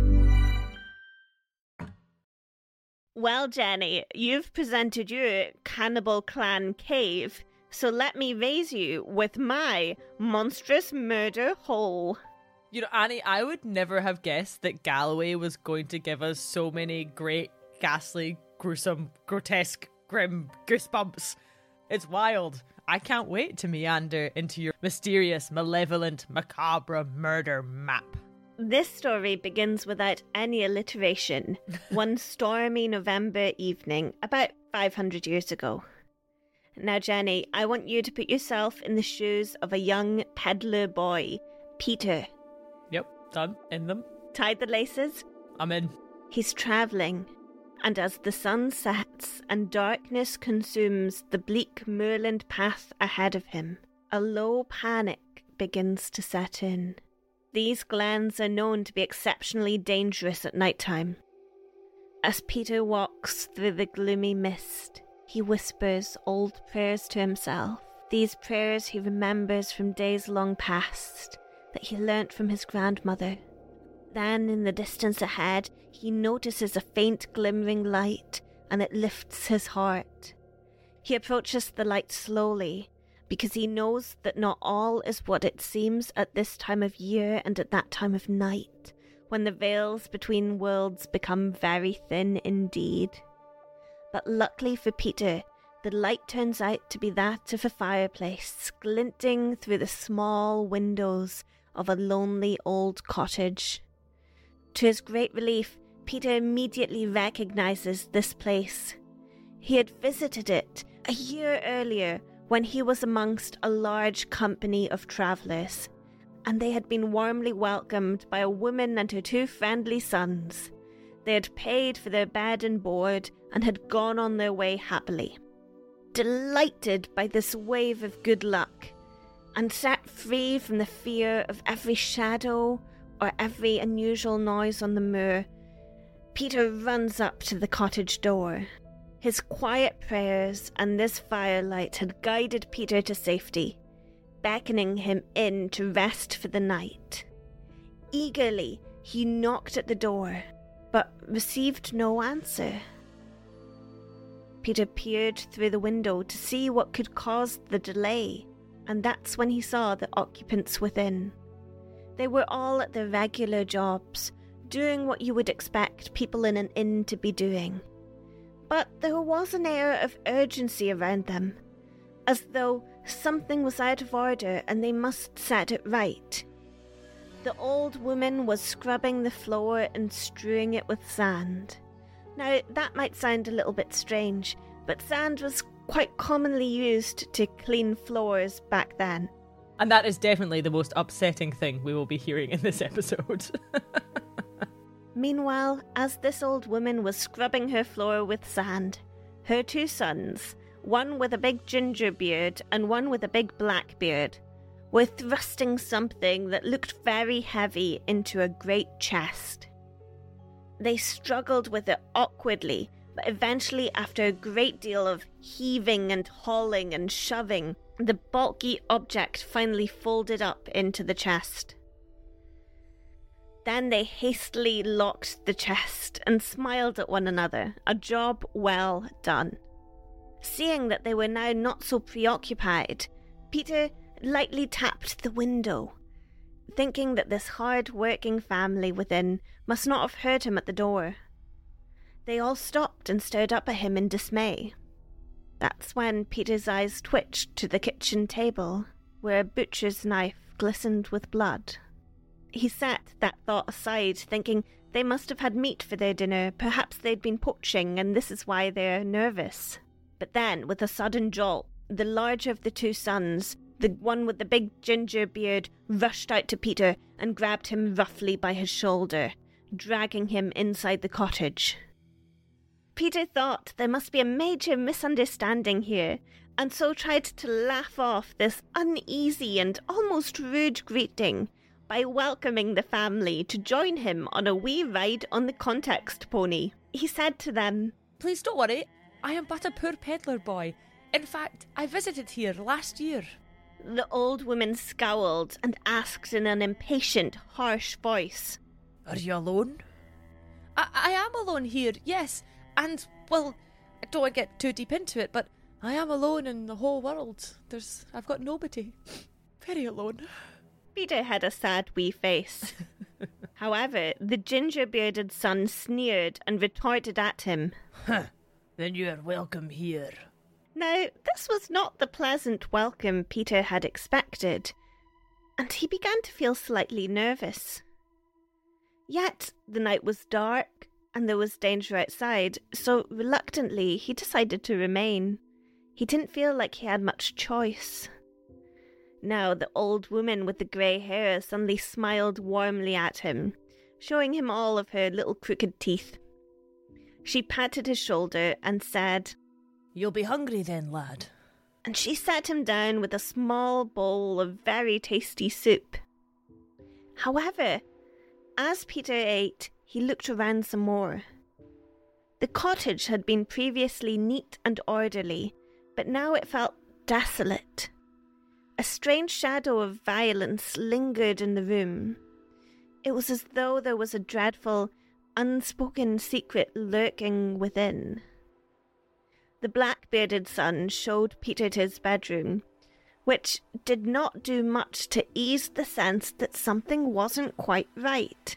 Well, Jenny, you've presented your Cannibal Clan cave, so let me raise you with my monstrous murder hole. You know, Annie, I would never have guessed that Galloway was going to give us so many great, ghastly, gruesome, grotesque, grim goosebumps. It's wild. I can't wait to meander into your mysterious, malevolent, macabre murder map. This story begins without any alliteration, one stormy November evening, about 500 years ago. Now, Jenny, I want you to put yourself in the shoes of a young peddler boy, Peter. Yep, done. In them. Tied the laces? I'm in. He's travelling, and as the sun sets and darkness consumes the bleak moorland path ahead of him, a low panic begins to set in. These glens are known to be exceptionally dangerous at night time. As Peter walks through the gloomy mist, he whispers old prayers to himself. These prayers he remembers from days long past that he learnt from his grandmother. Then, in the distance ahead, he notices a faint glimmering light, and it lifts his heart. He approaches the light slowly, because he knows that not all is what it seems at this time of year and at that time of night, when the veils between worlds become very thin indeed. But luckily for Peter, the light turns out to be that of a fireplace, glinting through the small windows of a lonely old cottage. To his great relief, Peter immediately recognizes this place. He had visited it a year earlier when he was amongst a large company of travellers, and they had been warmly welcomed by a woman and her 2 friendly sons. They had paid for their bed and board and had gone on their way happily. Delighted by this wave of good luck, and set free from the fear of every shadow or every unusual noise on the moor, Peter runs up to the cottage door. His quiet prayers and this firelight had guided Peter to safety, beckoning him in to rest for the night. Eagerly, he knocked at the door, but received no answer. Peter peered through the window to see what could cause the delay, and that's when he saw the occupants within. They were all at their regular jobs, doing what you would expect people in an inn to be doing. But there was an air of urgency around them, as though something was out of order and they must set it right. The old woman was scrubbing the floor and strewing it with sand. Now, that might sound a little bit strange, but sand was quite commonly used to clean floors back then. And that is definitely the most upsetting thing we will be hearing in this episode. Meanwhile, as this old woman was scrubbing her floor with sand, her 2 sons, one with a big ginger beard and one with a big black beard, were thrusting something that looked very heavy into a great chest. They struggled with it awkwardly, but eventually, after a great deal of heaving and hauling and shoving, the bulky object finally folded up into the chest. Then they hastily locked the chest and smiled at one another, a job well done. Seeing that they were now not so preoccupied, Peter lightly tapped the window, thinking that this hard-working family within must not have heard him at the door. They all stopped and stared up at him in dismay. That's when Peter's eyes twitched to the kitchen table, where a butcher's knife glistened with blood. He set that thought aside, thinking they must have had meat for their dinner, perhaps they'd been poaching and this is why they're nervous. But then, with a sudden jolt, the larger of the 2 sons, the one with the big ginger beard, rushed out to Peter and grabbed him roughly by his shoulder, dragging him inside the cottage. Peter thought there must be a major misunderstanding here, and so tried to laugh off this uneasy and almost rude greeting by welcoming the family to join him on a wee ride on the context pony. He said to them, "Please don't worry, I am but a poor peddler boy. In fact, I visited here last year." The old woman scowled and asked in an impatient, harsh voice, "Are you alone?" I am alone here, yes, and, well, I don't want to get too deep into it, but I am alone in the whole world. I've got nobody. Very alone. Peter had a sad wee face. However, the ginger-bearded son sneered and retorted at him. Then you are welcome here. Now, this was not the pleasant welcome Peter had expected, and he began to feel slightly nervous. Yet, the night was dark, and there was danger outside, so reluctantly he decided to remain. He didn't feel like he had much choice. Now the old woman with the grey hair suddenly smiled warmly at him, showing him all of her little crooked teeth. She patted his shoulder and said, "You'll be hungry then, lad." And she sat him down with a small bowl of very tasty soup. However, as Peter ate, he looked around some more. The cottage had been previously neat and orderly, but now it felt desolate. A strange shadow of violence lingered in the room. It was as though there was a dreadful, unspoken secret lurking within. The black-bearded son showed Peter to his bedroom, which did not do much to ease the sense that something wasn't quite right.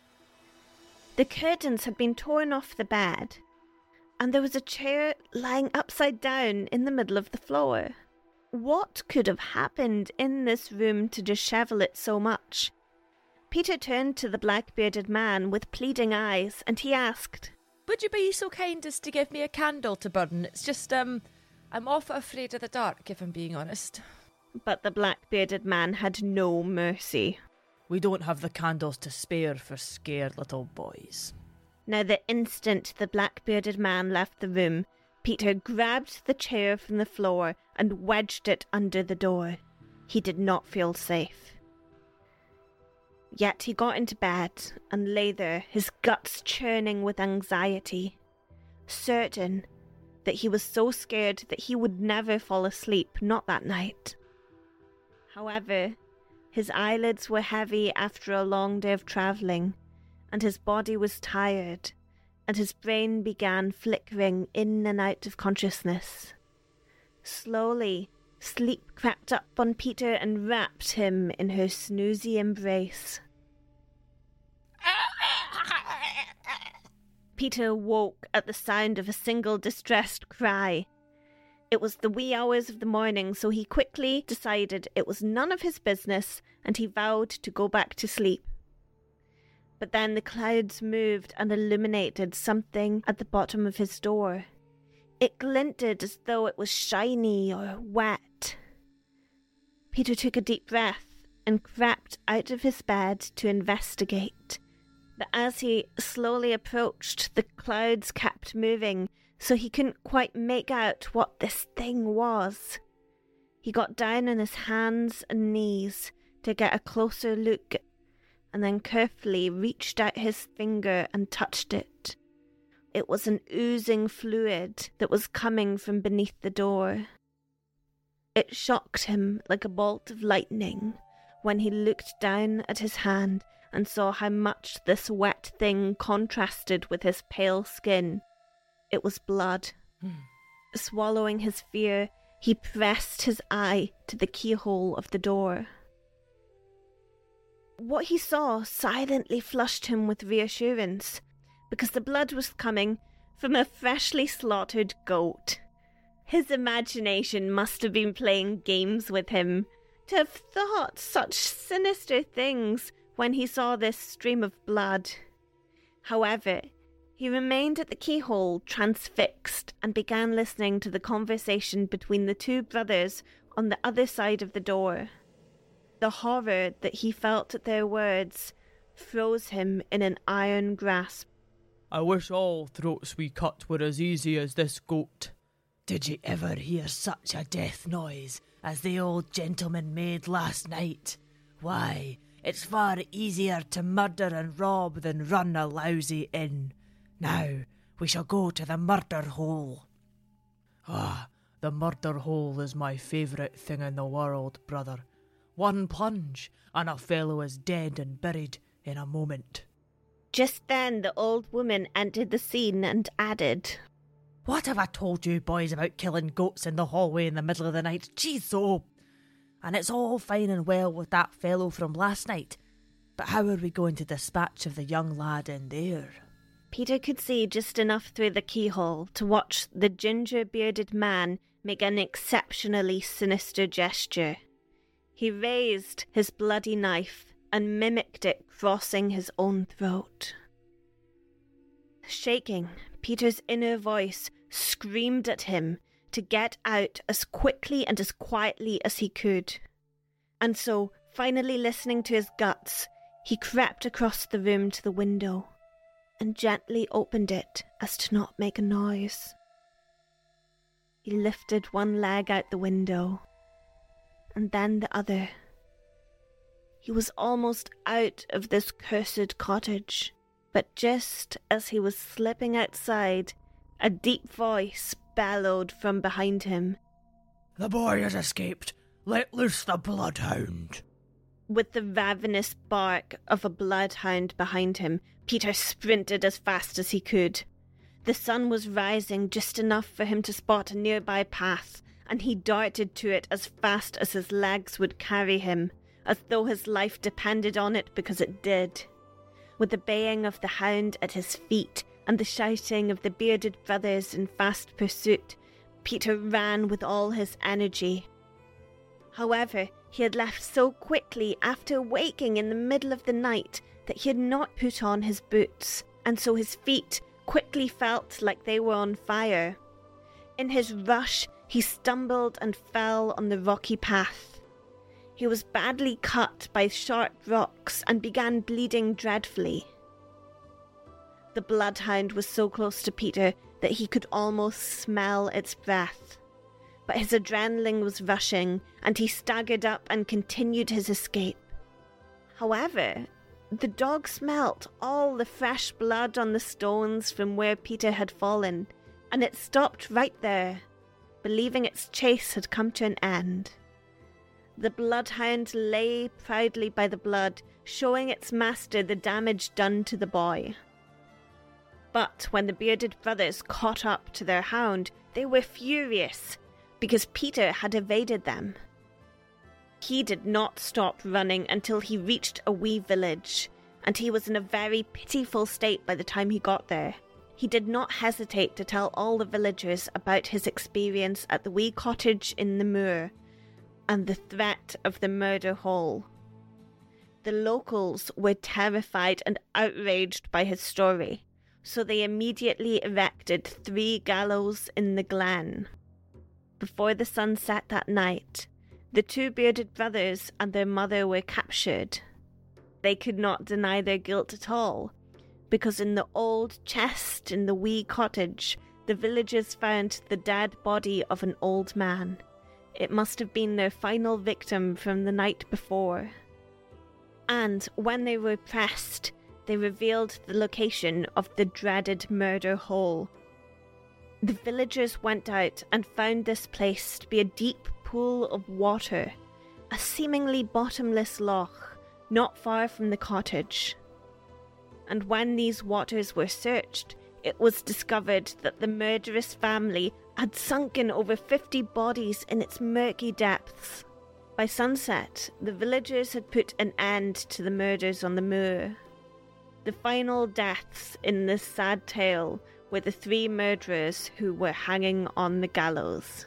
The curtains had been torn off the bed, and there was a chair lying upside down in the middle of the floor. What could have happened in this room to dishevel it so much? Peter turned to the black-bearded man with pleading eyes, and he asked, "Would you be so kind as to give me a candle to burn? It's just, I'm awful afraid of the dark, if I'm being honest." But the black-bearded man had no mercy. "We don't have the candles to spare for scared little boys." Now, the instant the black-bearded man left the room, Peter grabbed the chair from the floor and wedged it under the door. He did not feel safe. Yet he got into bed and lay there, his guts churning with anxiety, certain that he was so scared that he would never fall asleep, not that night. However, his eyelids were heavy after a long day of travelling, and his body was tired, and his brain began flickering in and out of consciousness. Slowly, sleep crept up on Peter and wrapped him in her snoozy embrace. Peter woke at the sound of a single distressed cry. It was the wee hours of the morning, so he quickly decided it was none of his business, and he vowed to go back to sleep. But then the clouds moved and illuminated something at the bottom of his door. It glinted as though it was shiny or wet. Peter took a deep breath and crept out of his bed to investigate. But as he slowly approached, the clouds kept moving, so he couldn't quite make out what this thing was. He got down on his hands and knees to get a closer look, and then carefully reached out his finger and touched it. It was an oozing fluid that was coming from beneath the door. It shocked him like a bolt of lightning when he looked down at his hand and saw how much this wet thing contrasted with his pale skin. It was blood. Swallowing his fear, he pressed his eye to the keyhole of the door. What he saw silently flushed him with reassurance, because the blood was coming from a freshly slaughtered goat. His imagination must have been playing games with him, to have thought such sinister things when he saw this stream of blood. However, he remained at the keyhole transfixed and began listening to the conversation between the two brothers on the other side of the door. The horror that he felt at their words froze him in an iron grasp. "I wish all throats we cut were as easy as this goat. Did you ever hear such a death noise as the old gentleman made last night? Why, it's far easier to murder and rob than run a lousy inn. Now, we shall go to the murder hole." "Ah, the murder hole is my favourite thing in the world, brother. One plunge, and a fellow is dead and buried in a moment." Just then the old woman entered the scene and added, "What have I told you boys about killing goats in the hallway in the middle of the night? Gee, so... And it's all fine and well with that fellow from last night, but how are we going to dispatch of the young lad in there?" Peter could see just enough through the keyhole to watch the ginger-bearded man make an exceptionally sinister gesture. He raised his bloody knife and mimicked it crossing his own throat. Shaking, Peter's inner voice screamed at him to get out as quickly and as quietly as he could. And so, finally listening to his guts, he crept across the room to the window and gently opened it as to not make a noise. He lifted one leg out the window, and then the other. He was almost out of this cursed cottage, but just as he was slipping outside, a deep voice bellowed from behind him. "The boy has escaped. Let loose the bloodhound." With the ravenous bark of a bloodhound behind him, Peter sprinted as fast as he could. The sun was rising just enough for him to spot a nearby path, and he darted to it as fast as his legs would carry him, as though his life depended on it, because it did. With the baying of the hound at his feet and the shouting of the bearded brothers in fast pursuit, Peter ran with all his energy. However, he had left so quickly after waking in the middle of the night that he had not put on his boots, and so his feet quickly felt like they were on fire. In his rush, he stumbled and fell on the rocky path. He was badly cut by sharp rocks and began bleeding dreadfully. The bloodhound was so close to Peter that he could almost smell its breath. But his adrenaline was rushing, and he staggered up and continued his escape. However, the dog smelt all the fresh blood on the stones from where Peter had fallen, and it stopped right there, believing its chase had come to an end. The bloodhound lay proudly by the blood, showing its master the damage done to the boy. But when the bearded brothers caught up to their hound, they were furious, because Peter had evaded them. He did not stop running until he reached a wee village, and he was in a very pitiful state by the time he got there. He did not hesitate to tell all the villagers about his experience at the wee cottage in the moor, and the threat of the murder hole. The locals were terrified and outraged by his story, so they immediately erected 3 gallows in the glen. Before the sun set that night, the 2 bearded brothers and their mother were captured. They could not deny their guilt at all, because in the old chest in the wee cottage, the villagers found the dead body of an old man. It must have been their final victim from the night before. And when they were pressed, they revealed the location of the dreaded murder hole. The villagers went out and found this place to be a deep pool of water, a seemingly bottomless loch, not far from the cottage. And when these waters were searched, it was discovered that the murderous family had sunken over 50 bodies in its murky depths. By sunset, the villagers had put an end to the murders on the moor. The final deaths in this sad tale were the 3 murderers who were hanging on the gallows.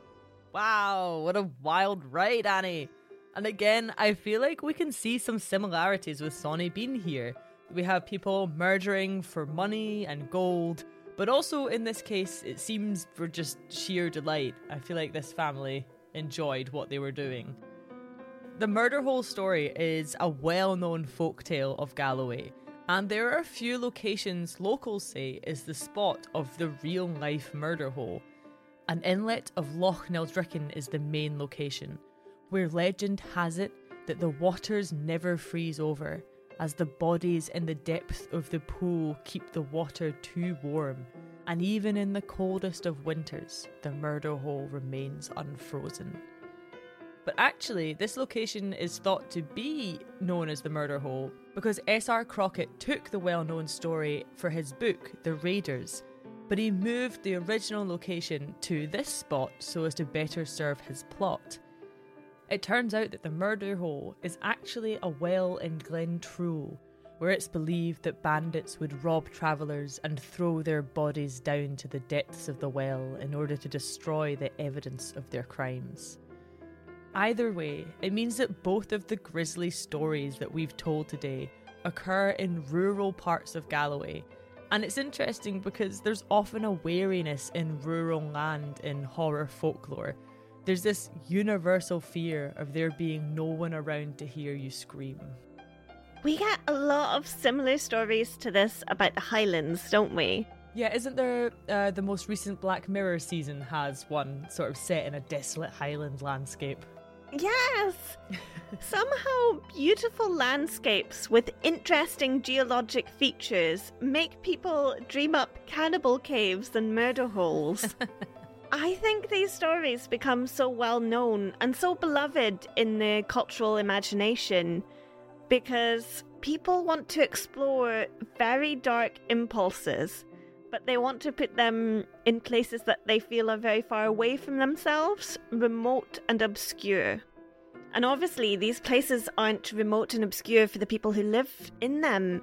Wow, what a wild ride, Annie. And again, I feel like we can see some similarities with Sonny Bean here. We have people murdering for money and gold, but also in this case, it seems for just sheer delight. I feel like this family enjoyed what they were doing. The murder hole story is a well-known folktale of Galloway, and there are a few locations locals say is the spot of the real-life murder hole. An inlet of Loch Neldricken is the main location, where legend has it that the waters never freeze over, as the bodies in the depth of the pool keep the water too warm, and even in the coldest of winters, the murder hole remains unfrozen. But actually, this location is thought to be known as the murder hole because S.R. Crockett took the well-known story for his book, The Raiders, but he moved the original location to this spot so as to better serve his plot. It turns out that the murder hole is actually a well in Glen Trool, where it's believed that bandits would rob travellers and throw their bodies down to the depths of the well in order to destroy the evidence of their crimes. Either way, it means that both of the grisly stories that we've told today occur in rural parts of Galloway, and it's interesting because there's often a wariness in rural land in horror folklore. There's this universal fear of there being no one around to hear you scream. We get a lot of similar stories to this about the Highlands, don't we? Yeah, isn't there the most recent Black Mirror season has one sort of set in a desolate Highland landscape? Yes! Somehow beautiful landscapes with interesting geologic features make people dream up cannibal caves and murder holes. I think these stories become so well known and so beloved in the cultural imagination because people want to explore very dark impulses, but they want to put them in places that they feel are very far away from themselves, remote and obscure. And obviously these places aren't remote and obscure for the people who live in them,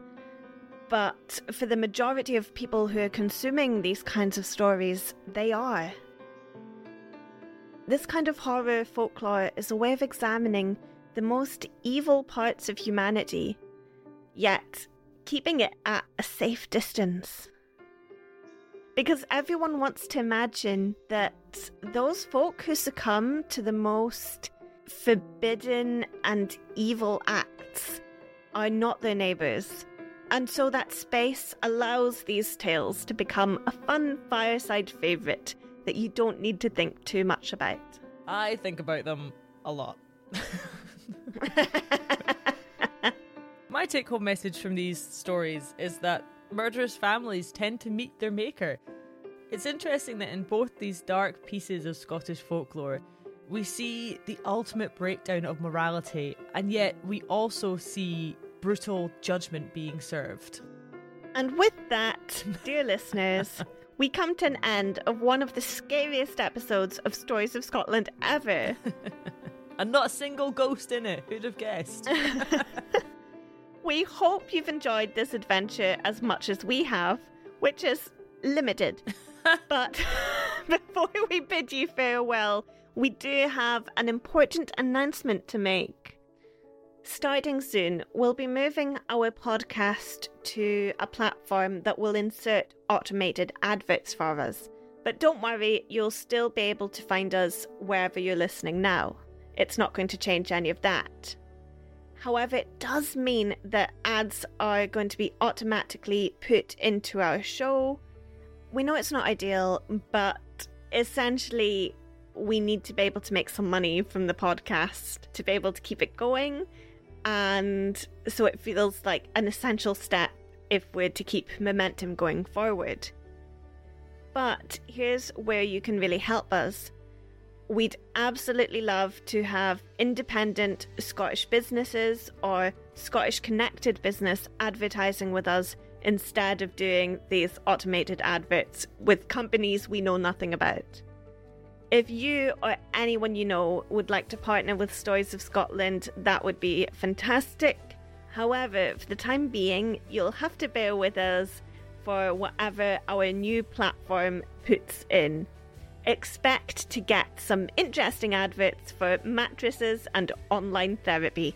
but for the majority of people who are consuming these kinds of stories, they are. This kind of horror folklore is a way of examining the most evil parts of humanity, yet keeping it at a safe distance. Because everyone wants to imagine that those folk who succumb to the most forbidden and evil acts are not their neighbours. And so that space allows these tales to become a fun fireside favourite that you don't need to think too much about. I think about them a lot. My take-home message from these stories is that murderous families tend to meet their maker. It's interesting that in both these dark pieces of Scottish folklore, we see the ultimate breakdown of morality, and yet we also see brutal judgment being served. And with that, dear listeners, we come to an end of one of the scariest episodes of Stories of Scotland ever. And not a single ghost in it, who'd have guessed? We hope you've enjoyed this adventure as much as we have, which is limited. But before we bid you farewell, we do have an important announcement to make. Starting soon, we'll be moving our podcast to a platform that will insert automated adverts for us. But don't worry, you'll still be able to find us wherever you're listening now. It's not going to change any of that. However, it does mean that ads are going to be automatically put into our show. We know it's not ideal, but essentially we need to be able to make some money from the podcast to be able to keep it going. And so it feels like an essential step if we're to keep momentum going forward. But here's where you can really help us. We'd absolutely love to have independent Scottish businesses or Scottish connected business advertising with us instead of doing these automated adverts with companies we know nothing about. If you or anyone you know would like to partner with Stories of Scotland, that would be fantastic. However, for the time being, you'll have to bear with us for whatever our new platform puts in. Expect to get some interesting adverts for mattresses and online therapy.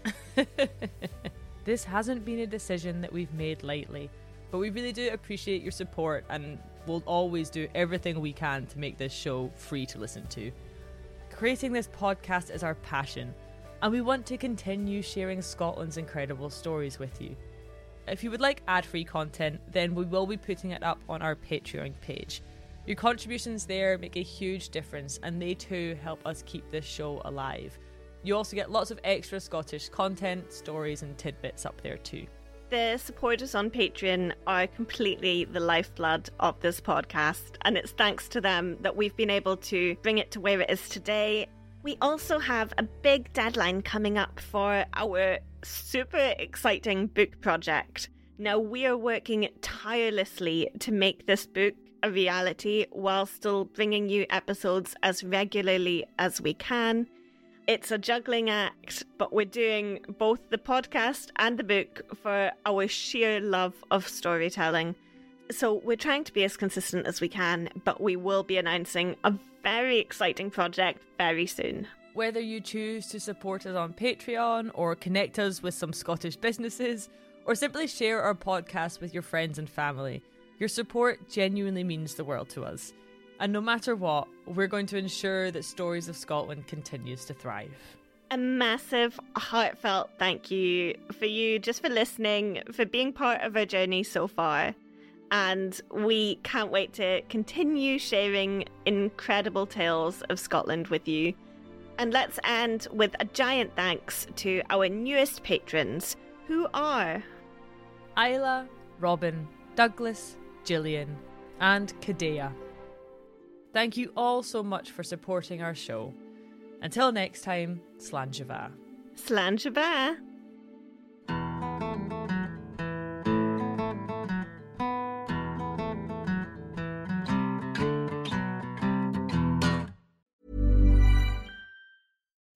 This hasn't been a decision that we've made lightly, but we really do appreciate your support and we'll always do everything we can to make this show free to listen to. Creating this podcast is our passion, and we want to continue sharing Scotland's incredible stories with you. If you would like ad-free content, then we will be putting it up on our Patreon page. Your contributions there make a huge difference, and they too help us keep this show alive. You also get lots of extra Scottish content, stories and tidbits up there too. The supporters on Patreon are completely the lifeblood of this podcast, and it's thanks to them that we've been able to bring it to where it is today. We also have a big deadline coming up for our super exciting book project. Now, we are working tirelessly to make this book a reality while still bringing you episodes as regularly as we can. It's a juggling act, but we're doing both the podcast and the book for our sheer love of storytelling. So we're trying to be as consistent as we can, but we will be announcing a very exciting project very soon. Whether you choose to support us on Patreon or connect us with some Scottish businesses or simply share our podcast with your friends and family, your support genuinely means the world to us. And no matter what, we're going to ensure that Stories of Scotland continues to thrive. A massive, heartfelt thank you for you just for listening, for being part of our journey so far. And we can't wait to continue sharing incredible tales of Scotland with you. And let's end with a giant thanks to our newest patrons, who are Isla, Robin, Douglas, Gillian, and Kadea. Thank you all so much for supporting our show. Until next time, Slán Siva. Slán Siva.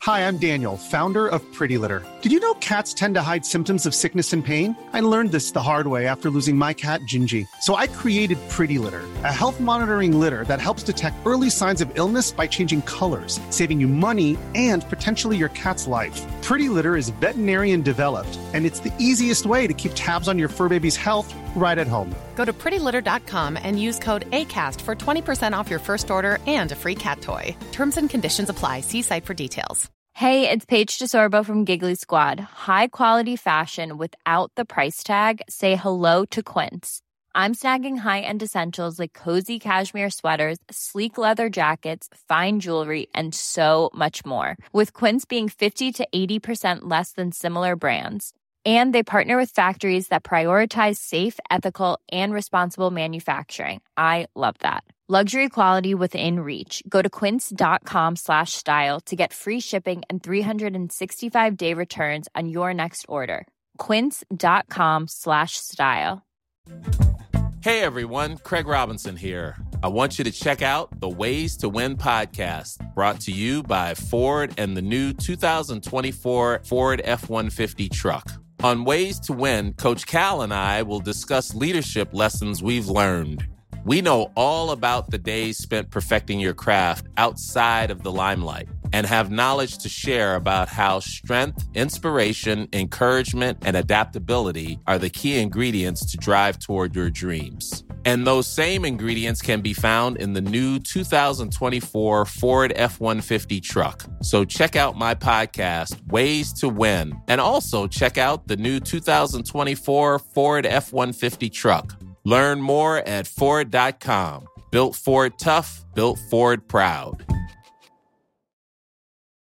Hi, I'm Daniel, founder of Pretty Litter. Did you know cats tend to hide symptoms of sickness and pain? I learned this the hard way after losing my cat, Gingy. So I created Pretty Litter, a health monitoring litter that helps detect early signs of illness by changing colors, saving you money and potentially your cat's life. Pretty Litter is veterinarian developed, and it's the easiest way to keep tabs on your fur baby's health right at home. Go to prettylitter.com and use code ACAST for 20% off your first order and a free cat toy. Terms and conditions apply. See site for details. Hey, it's Paige DeSorbo from Giggly Squad. High quality fashion without the price tag. Say hello to Quince. I'm snagging high-end essentials like cozy cashmere sweaters, sleek leather jackets, fine jewelry, and so much more. With Quince being 50 to 80% less than similar brands. And they partner with factories that prioritize safe, ethical, and responsible manufacturing. I love that. Luxury quality within reach. Go to quince.com/style to get free shipping and 365-day returns on your next order. Quince.com/style. Hey everyone, Craig Robinson here. I want you to check out the Ways to Win podcast, brought to you by Ford and the new 2024 Ford F-150 truck. On Ways to Win, Coach Cal and I will discuss leadership lessons we've learned. We know all about the days spent perfecting your craft outside of the limelight and have knowledge to share about how strength, inspiration, encouragement, and adaptability are the key ingredients to drive toward your dreams. And those same ingredients can be found in the new 2024 Ford F-150 truck. So check out my podcast, Ways to Win, and also check out the new 2024 Ford F-150 truck. Learn more at Ford.com. Built Ford tough, built Ford proud.